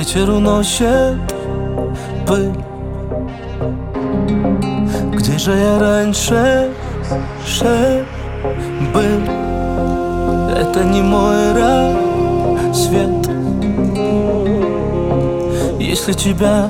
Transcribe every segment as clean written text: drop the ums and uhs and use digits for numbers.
Ветер уносит пыль. Где же я раньше был? Это не мой рассвет. Если тебя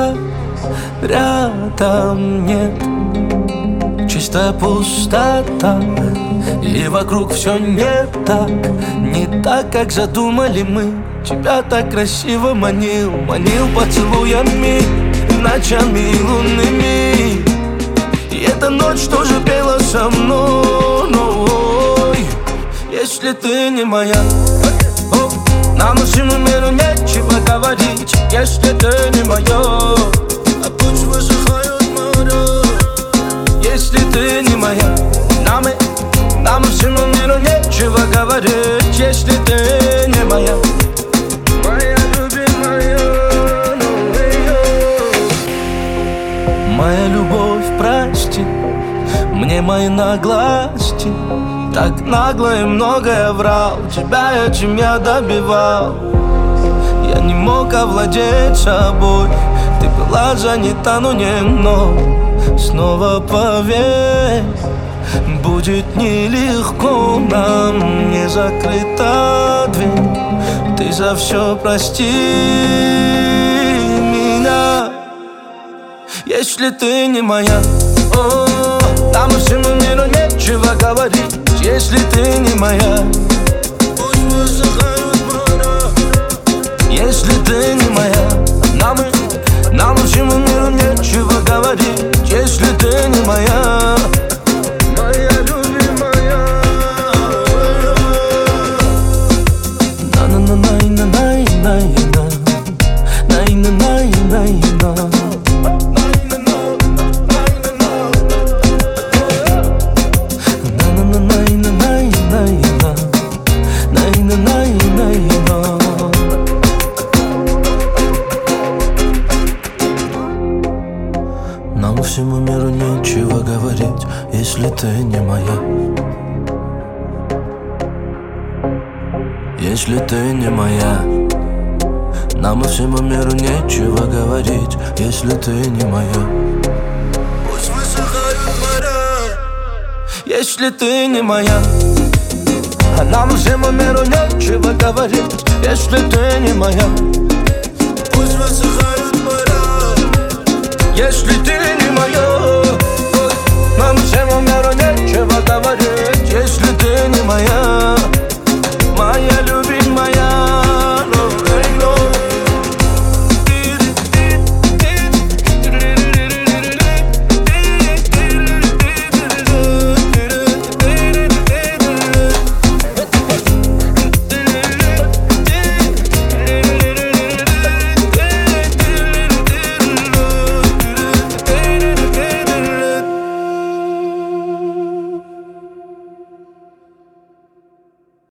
рядом нет, чистая пустота, и вокруг все не так, не так, как задумали мы. Тебя так красиво манил поцелуями, ночами лунными. И эта ночь тоже пела со мной. Если ты не моя, нам всему миру нечего говорить. Если ты не моя, а пусть высыхают моря. Если ты не моя, нам всему миру нечего говорить. Если ты не моя, моя любимая, моя любовь, прости мне мои наглости. Так нагло и многое врал, тебя этим я добивал. Я не мог овладеть собой, ты была занята, но не мной. Снова поверь, будет нелегко нам, не закрыта дверь. Ты за все прости меня. Если ты не моя, нам всему миру нечего говорить. Если ты не моя, пусть высыхают моря. Если ты не моя, нам всему миру нечего говорить. Если ты не моя, моя любимая. На-на-на-най-на-най-най-на, най-на-най-най-на. Нам всему миру нечего говорить, если ты не моя. Если ты не моя, нам всему миру нечего говорить, если ты не моя. Пусть высыхают моря. Если ты не моя, а нам всему миру нечего говорить, если ты не моя. Пусть высыхают моря. Если ты не моя.